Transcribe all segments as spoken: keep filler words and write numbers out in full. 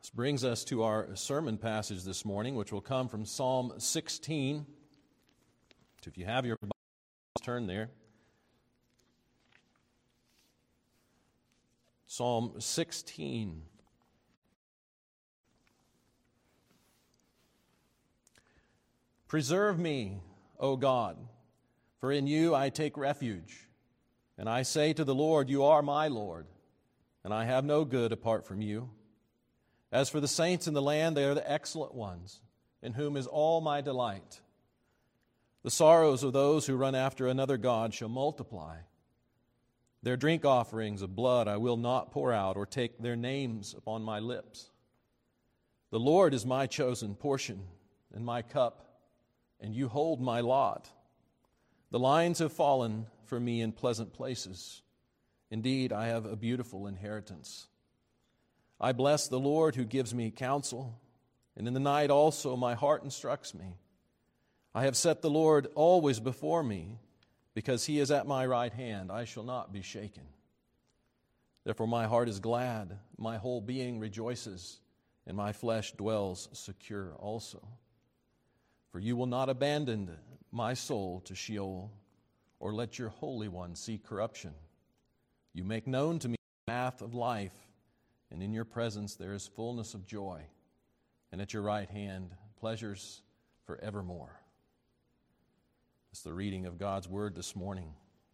This brings us to our sermon passage this morning, which will come from Psalm sixteen. So if you have your Bible, turn there. Psalm sixteen. Preserve me, O God, for in you I take refuge. And I say to the Lord, you are my Lord, and I have no good apart from you. As for the saints in the land, they are the excellent ones, in whom is all my delight. The sorrows of those who run after another god shall multiply. Their drink offerings of blood I will not pour out, or take their names upon my lips. The Lord is my chosen portion and my cup, and you hold my lot. The lines have fallen for me in pleasant places. Indeed, I have a beautiful inheritance. I bless the Lord who gives me counsel, and in the night also my heart instructs me. I have set the Lord always before me, because he is at my right hand. I shall not be shaken. Therefore my heart is glad, my whole being rejoices, and my flesh dwells secure also. For you will not abandon my soul to Sheol, or let your Holy One see corruption. You make known to me the path of life, and in your presence there is fullness of joy, and at your right hand pleasures forevermore. It's the reading of God's Word this morning.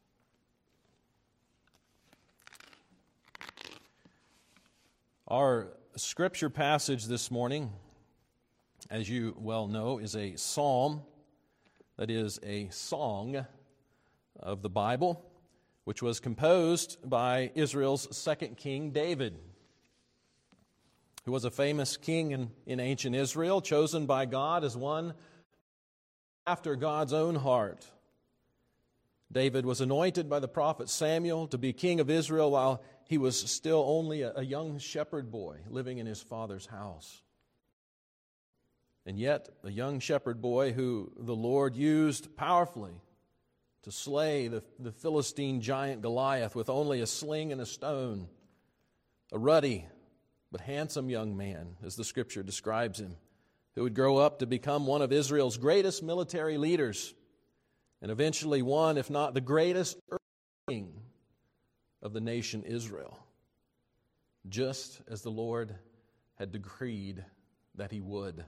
Our scripture passage this morning, as you well know, is a psalm, that is a song of the Bible, which was composed by Israel's second king, David, who was a famous king in, in ancient Israel, chosen by God as one after God's own heart. David was anointed by the prophet Samuel to be king of Israel while he was still only a, a young shepherd boy living in his father's house. And yet, a young shepherd boy who the Lord used powerfully to slay the, the Philistine giant Goliath with only a sling and a stone, a ruddy but handsome young man, as the Scripture describes him, who would grow up to become one of Israel's greatest military leaders, and eventually one, if not the greatest king of the nation Israel, just as the Lord had decreed that he would.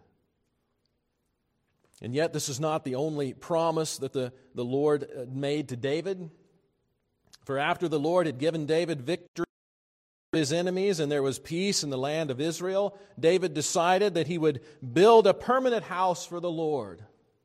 And yet this is not the only promise that the, the Lord made to David. For after the Lord had given David victory over his enemies and there was peace in the land of Israel, David decided that he would build a permanent house for the Lord.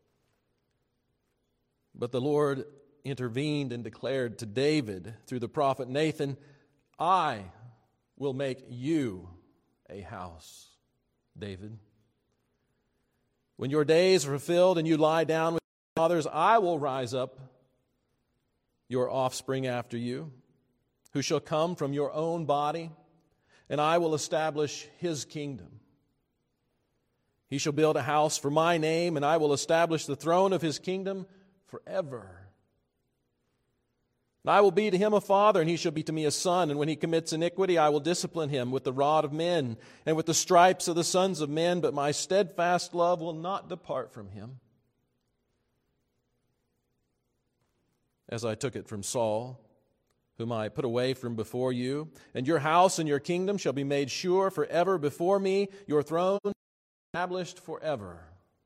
But the Lord intervened and declared to David through the prophet Nathan, I will make you a house, David. When your days are fulfilled and you lie down with your fathers, I will rise up your offspring after you, who shall come from your own body, and I will establish his kingdom. He shall build a house for my name, and I will establish the throne of his kingdom forever. And I will be to him a father, and he shall be to me a son. And when he commits iniquity, I will discipline him with the rod of men and with the stripes of the sons of men. But my steadfast love will not depart from him, as I took it from Saul, whom I put away from before you. And your house and your kingdom shall be made sure forever before me. Your throne established forever.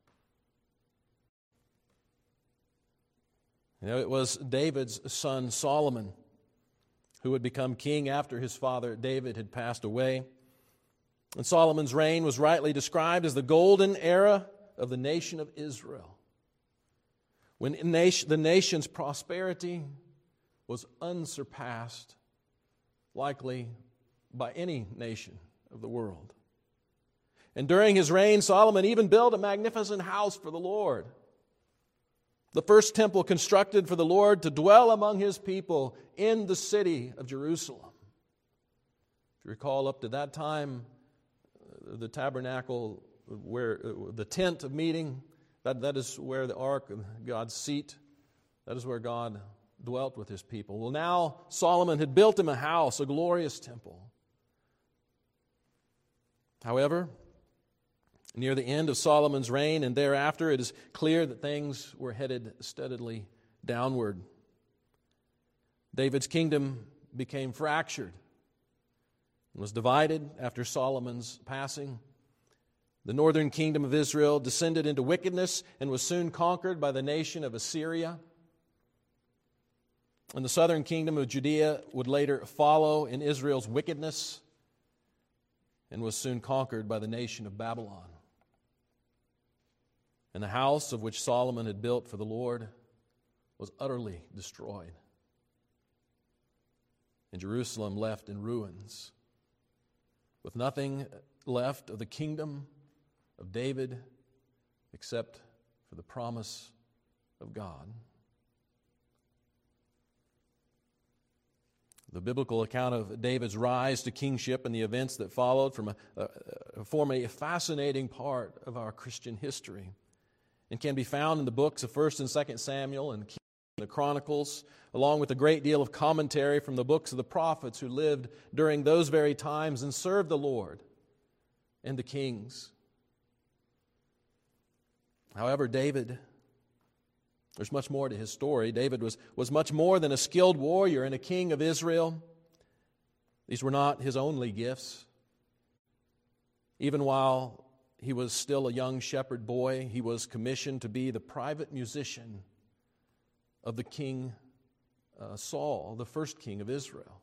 You know, it was David's son Solomon who would become king after his father David had passed away. And Solomon's reign was rightly described as the golden era of the nation of Israel, when the nation's prosperity was unsurpassed, likely by any nation of the world. And during his reign, Solomon even built a magnificent house for the Lord. The first temple constructed for the Lord to dwell among his people in the city of Jerusalem. If you recall, up to that time, the tabernacle, where the tent of meeting, that, that is where the ark of God's seat, that is where God dwelt with his people. Well, now Solomon had built him a house, a glorious temple. However, near the end of Solomon's reign and thereafter, it is clear that things were headed steadily downward. David's kingdom became fractured and was divided after Solomon's passing. The northern kingdom of Israel descended into wickedness and was soon conquered by the nation of Assyria. And the southern kingdom of Judea would later follow in Israel's wickedness and was soon conquered by the nation of Babylon. And the house of which Solomon had built for the Lord was utterly destroyed, and Jerusalem left in ruins, with nothing left of the kingdom of David except for the promise of God. The biblical account of David's rise to kingship and the events that followed from a, a, form a fascinating part of our Christian history and can be found in the books of First and Second Samuel and the Chronicles, along with a great deal of commentary from the books of the prophets who lived during those very times and served the Lord and the kings. However, David, there's much more to his story. David was, was much more than a skilled warrior and a king of Israel. These were not his only gifts. Even while he was still a young shepherd boy, he was commissioned to be the private musician of the king uh, Saul, the first king of Israel.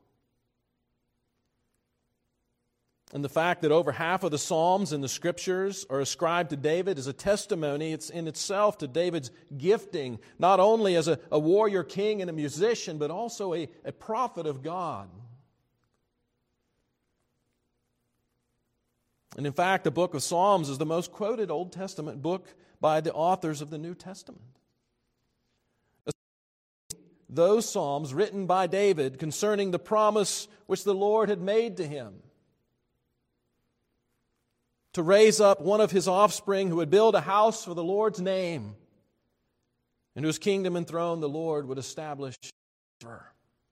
And the fact that over half of the Psalms in the Scriptures are ascribed to David is a testimony it's in itself to David's gifting, not only as a, a warrior king and a musician, but also a, a prophet of God. And in fact, the book of Psalms is the most quoted Old Testament book by the authors of the New Testament. Those Psalms written by David concerning the promise which the Lord had made to him, to raise up one of his offspring who would build a house for the Lord's name, and whose kingdom and throne the Lord would establish forever.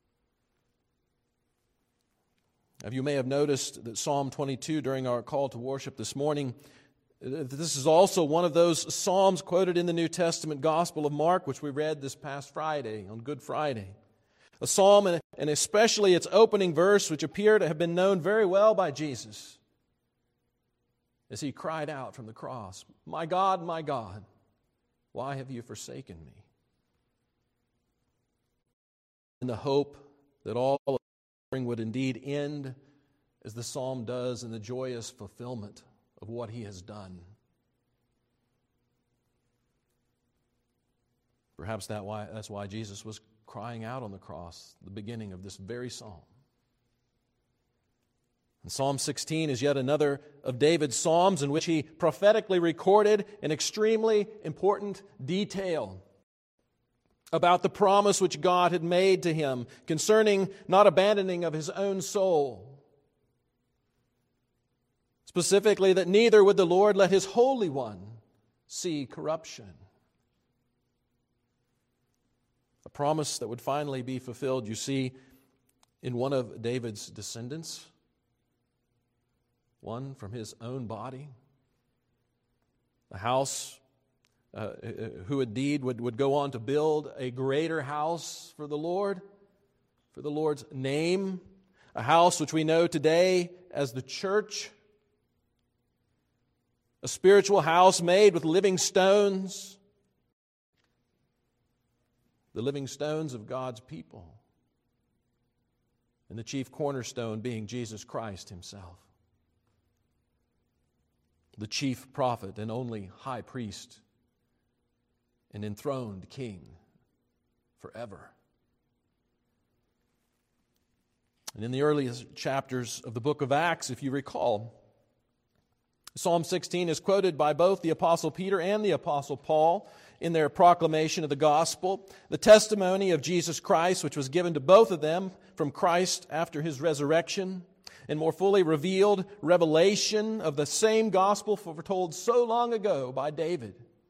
Now, you may have noticed that Psalm twenty-two, during our call to worship this morning, this is also one of those Psalms quoted in the New Testament Gospel of Mark, which we read this past Friday, on Good Friday. A psalm, and especially its opening verse, which appear to have been known very well by Jesus, as he cried out from the cross, "My God, my God, why have you forsaken me?" In the hope that all suffering would indeed end, as the psalm does, in the joyous fulfillment of what he has done. Perhaps that why, that's why Jesus was crying out on the cross, the beginning of this very psalm. And Psalm sixteen is yet another of David's psalms in which he prophetically recorded an extremely important detail about the promise which God had made to him concerning not abandoning of his own soul. Specifically, that neither would the Lord let his Holy One see corruption. A promise that would finally be fulfilled, you see, in one of David's descendants, one from his own body, a house uh, who indeed would, would go on to build a greater house for the Lord, for the Lord's name, a house which we know today as the church, a spiritual house made with living stones, the living stones of God's people, and the chief cornerstone being Jesus Christ himself, the chief prophet and only high priest and enthroned king forever. And in the earliest chapters of the book of Acts, if you recall, Psalm sixteen is quoted by both the Apostle Peter and the Apostle Paul in their proclamation of the gospel, the testimony of Jesus Christ, which was given to both of them from Christ after his resurrection, and more fully revealed revelation of the same gospel foretold so long ago by David,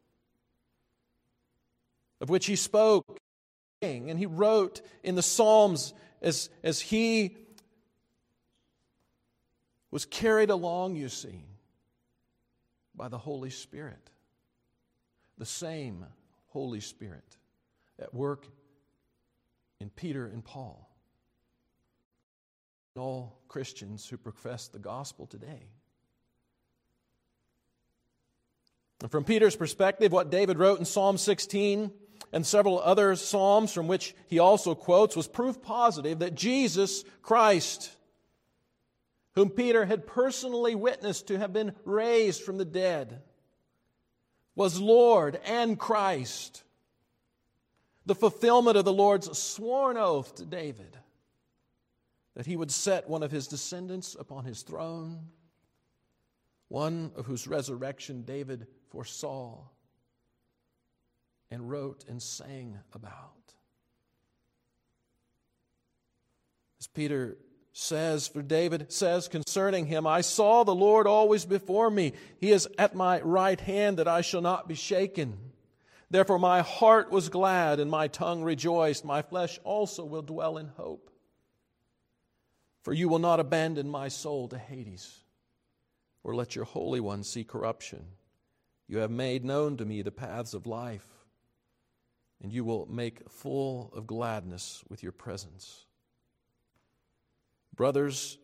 of which he spoke and he wrote in the Psalms as, as he was carried along, you see, by the Holy Spirit. The same Holy Spirit at work in Peter and Paul. And all Christians who profess the gospel today. And from Peter's perspective, what David wrote in Psalm sixteen and several other psalms from which he also quotes was proof positive that Jesus Christ, whom Peter had personally witnessed to have been raised from the dead, was Lord and Christ, the fulfillment of the Lord's sworn oath to David that he would set one of his descendants upon his throne, one of whose resurrection David foresaw and wrote and sang about. As Peter says, for David says concerning him, I saw the Lord always before me. He is at my right hand that I shall not be shaken. Therefore my heart was glad and my tongue rejoiced. My flesh also will dwell in hope. For you will not abandon my soul to Hades, or let your Holy One see corruption. You have made known to me the paths of life, and you will make full of gladness with your presence. Brothers,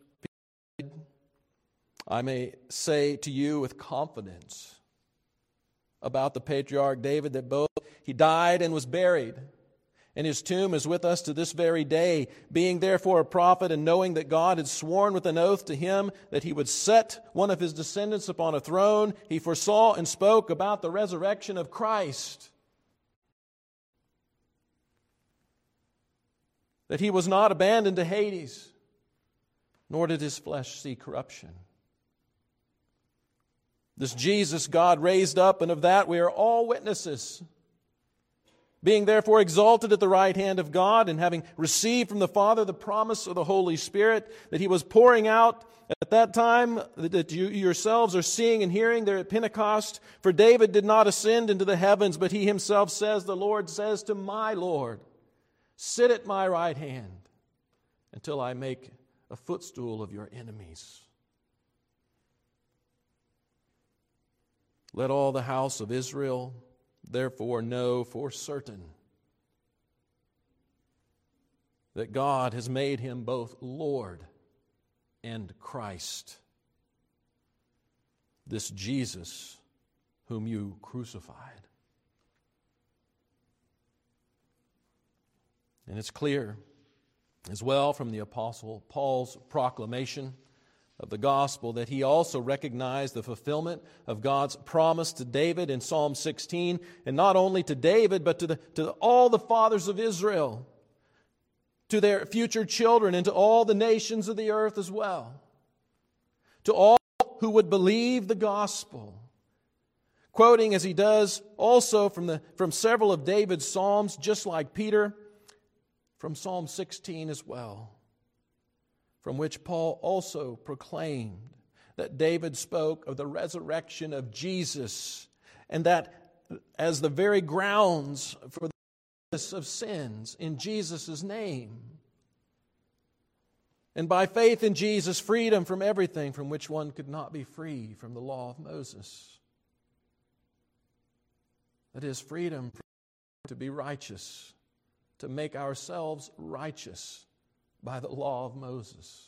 I may say to you with confidence about the patriarch David that both he died and was buried, and his tomb is with us to this very day. Being therefore a prophet, and knowing that God had sworn with an oath to him that he would set one of his descendants upon a throne, he foresaw and spoke about the resurrection of Christ, that he was not abandoned to Hades, nor did his flesh see corruption. This Jesus God raised up, and of that we are all witnesses. Being therefore exalted at the right hand of God, and having received from the Father the promise of the Holy Spirit that he was pouring out at that time, that you yourselves are seeing and hearing there at Pentecost. For David did not ascend into the heavens, but he himself says, the Lord says to my Lord, sit at my right hand until I make a footstool of your enemies. Let all the house of Israel therefore know for certain that God has made him both Lord and Christ, this Jesus whom you crucified. And it's clear as well from the Apostle Paul's proclamation of the gospel that he also recognized the fulfillment of God's promise to David in Psalm sixteen, and not only to David, but to, the, to all the fathers of Israel, to their future children, and to all the nations of the earth as well, to all who would believe the gospel. Quoting as he does also from, the, from several of David's psalms, just like Peter, from Psalm sixteen as well, from which Paul also proclaimed that David spoke of the resurrection of Jesus, and that as the very grounds for the forgiveness of sins in Jesus' name. And by faith in Jesus, freedom from everything from which one could not be free from the law of Moses. That is, freedom to be righteous, to make ourselves righteous by the law of Moses.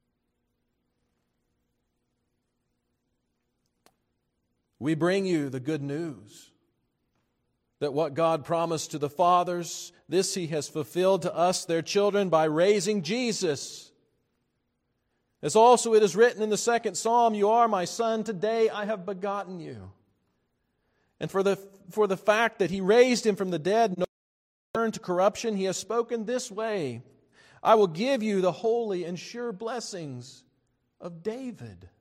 We bring you the good news that what God promised to the fathers, this he has fulfilled to us, their children, by raising Jesus. As also it is written in the second psalm, you are my son, today I have begotten you. And for the, for the fact that he raised him from the dead, no return to corruption, he has spoken this way, I will give you the holy and sure blessings of David.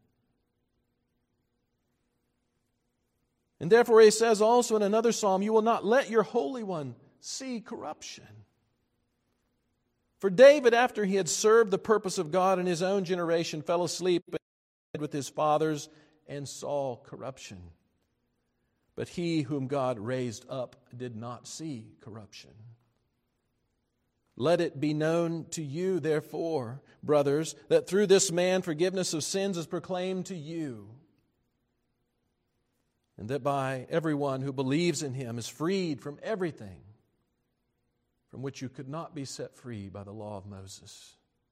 And therefore he says also in another psalm, you will not let your Holy One see corruption. For David, after he had served the purpose of God in his own generation, fell asleep with his fathers and saw corruption. But he whom God raised up did not see corruption. Let it be known to you, therefore, brothers, that through this man forgiveness of sins is proclaimed to you, and that by everyone who believes in him is freed from everything from which you could not be set free by the law of Moses.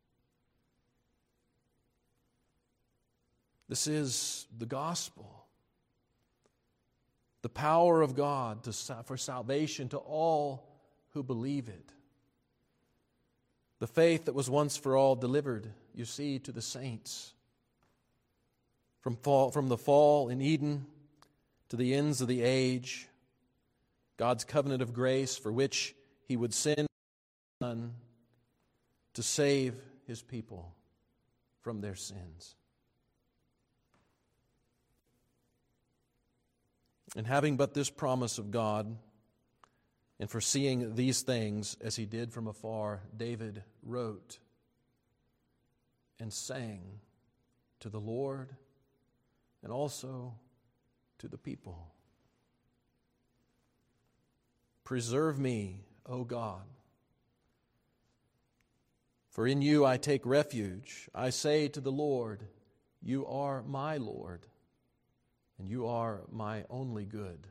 This is the gospel, the power of God to, for salvation to all who believe it. The faith that was once for all delivered, you see, to the saints. From, fall, from the fall in Eden to the ends of the age, God's covenant of grace for which He would send His Son to save His people from their sins. And having but this promise of God, and foreseeing these things as he did from afar, David wrote and sang to the Lord and also to the people. Preserve me, O God, for in you I take refuge. I say to the Lord, you are my Lord, and you are my only good.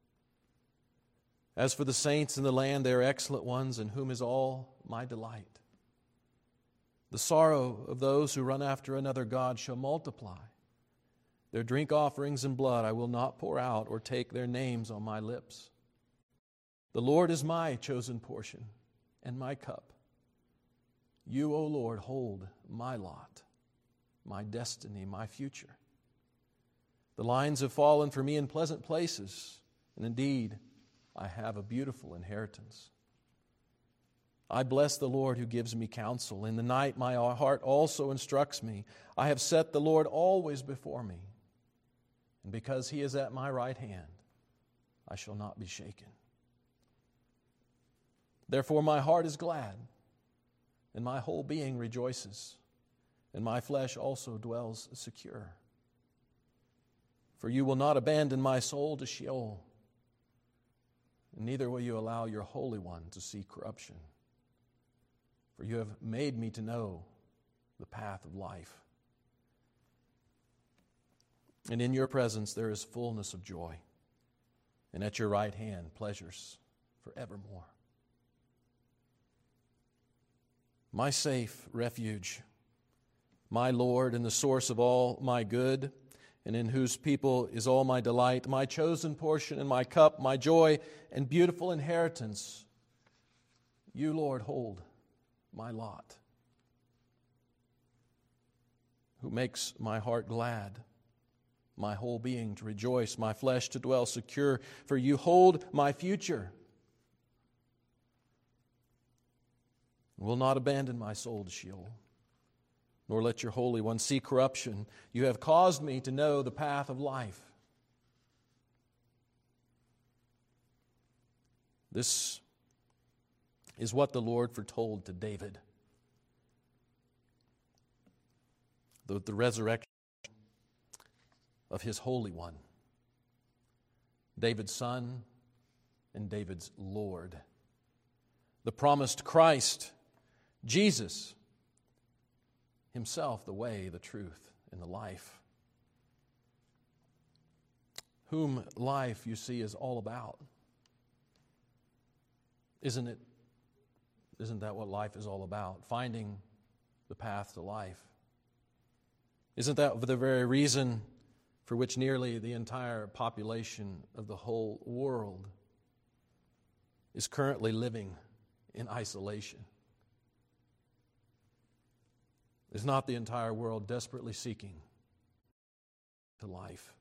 As for the saints in the land, they are excellent ones, in whom is all my delight. The sorrow of those who run after another god shall multiply. Their drink offerings and blood I will not pour out, or take their names on my lips. The Lord is my chosen portion and my cup. You, O Lord, hold my lot, my destiny, my future. The lines have fallen for me in pleasant places, and indeed, I have a beautiful inheritance. I bless the Lord who gives me counsel. In the night my heart also instructs me. I have set the Lord always before me. And because He is at my right hand, I shall not be shaken. Therefore my heart is glad, and my whole being rejoices, and my flesh also dwells secure. For you will not abandon my soul to Sheol, and neither will you allow your Holy One to see corruption. For you have made me to know the path of life. And in your presence there is fullness of joy, and at your right hand pleasures forevermore. My safe refuge, my Lord and the source of all my good, and in whose people is all my delight, my chosen portion and my cup, my joy and beautiful inheritance. You, Lord, hold my lot, who makes my heart glad, my whole being to rejoice, my flesh to dwell secure, for you hold my future. Will not abandon my soul to Sheol, nor let your Holy One see corruption. You have caused me to know the path of life. This is what the Lord foretold to David. The, the resurrection of His Holy One, David's Son and David's Lord. The promised Christ, Jesus, Himself, the way, the truth, and the life. Whom life, you see, is all about. Isn't it? Isn't that what life is all about? Finding the path to life. Isn't that the very reason for which nearly the entire population of the whole world is currently living in isolation? Is not the entire world desperately seeking to life?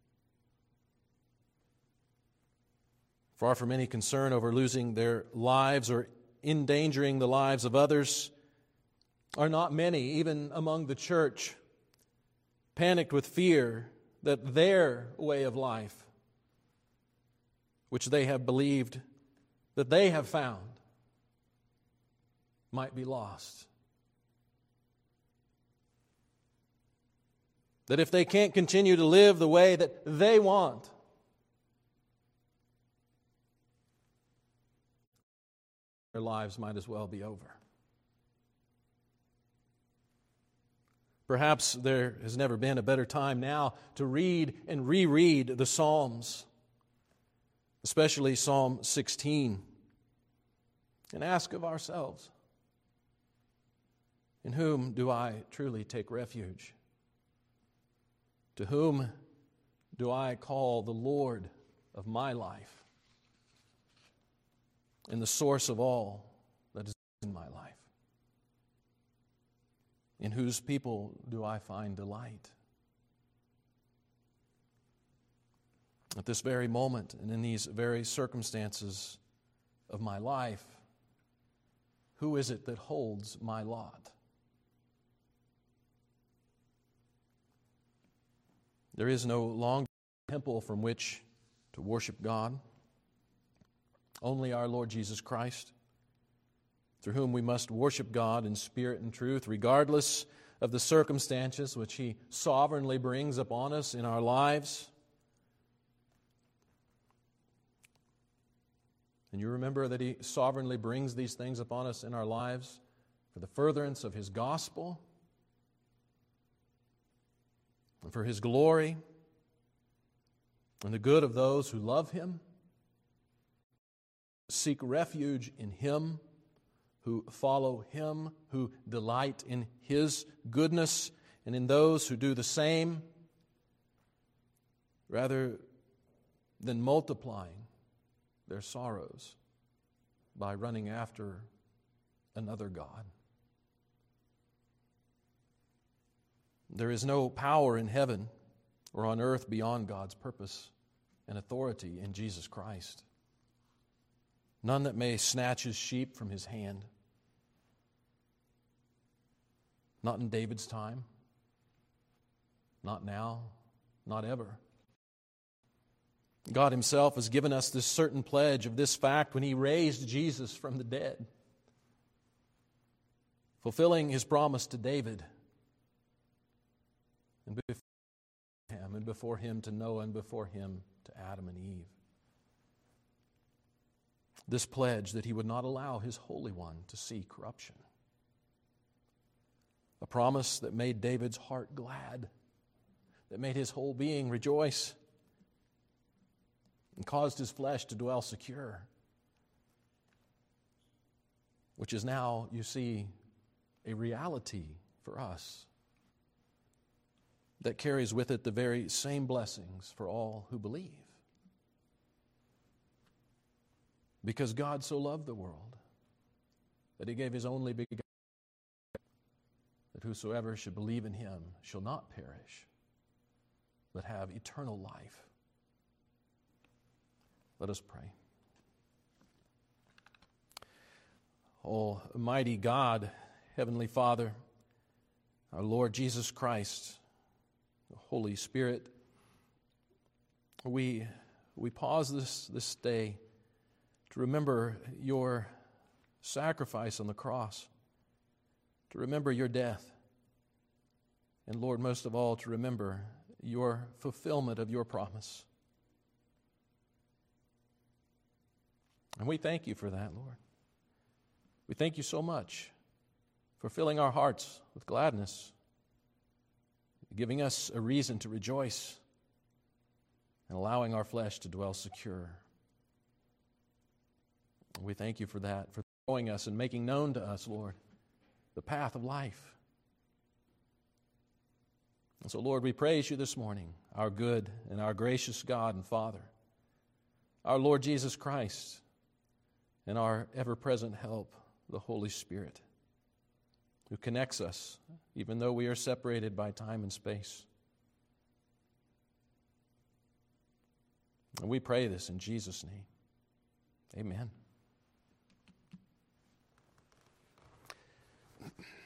Far from any concern over losing their lives or endangering the lives of others, are not many, even among the church, panicked with fear that their way of life, which they have believed that they have found, might be lost. That if they can't continue to live the way that they want, their lives might as well be over. Perhaps there has never been a better time now to read and reread the Psalms, especially Psalm sixteen, and ask of ourselves, in whom do I truly take refuge? To whom do I call the Lord of my life and the source of all that is in my life? In whose people do I find delight? At this very moment and in these very circumstances of my life, who is it that holds my lot? There is no longer a temple from which to worship God. Only our Lord Jesus Christ, through whom we must worship God in spirit and truth, regardless of the circumstances which He sovereignly brings upon us in our lives. And you remember that He sovereignly brings these things upon us in our lives for the furtherance of His gospel and for His glory and the good of those who love Him, seek refuge in Him, who follow Him, who delight in His goodness, and in those who do the same, rather than multiplying their sorrows by running after another god. There is no power in heaven or on earth beyond God's purpose and authority in Jesus Christ. None that may snatch His sheep from His hand. Not in David's time. Not now. Not ever. God Himself has given us this certain pledge of this fact when He raised Jesus from the dead, fulfilling His promise to David, and before him, and before him to Noah, and before him to Adam and Eve. This pledge that He would not allow His Holy One to see corruption. A promise that made David's heart glad, that made his whole being rejoice, and caused his flesh to dwell secure, which is now, you see, a reality for us that carries with it the very same blessings for all who believe. Because God so loved the world that He gave His only begotten, that whosoever should believe in Him shall not perish, but have eternal life. Let us pray. Almighty God, Heavenly Father, our Lord Jesus Christ, the Holy Spirit, we, we pause this, this day to remember Your sacrifice on the cross, to remember Your death, and Lord, most of all, to remember Your fulfillment of Your promise. And we thank You for that, Lord. We thank You so much for filling our hearts with gladness, giving us a reason to rejoice, and allowing our flesh to dwell secure. We thank You for that, for showing us and making known to us, Lord, the path of life. And so, Lord, we praise You this morning, our good and our gracious God and Father, our Lord Jesus Christ, and our ever-present help, the Holy Spirit, who connects us, even though we are separated by time and space. And we pray this in Jesus' name. Amen.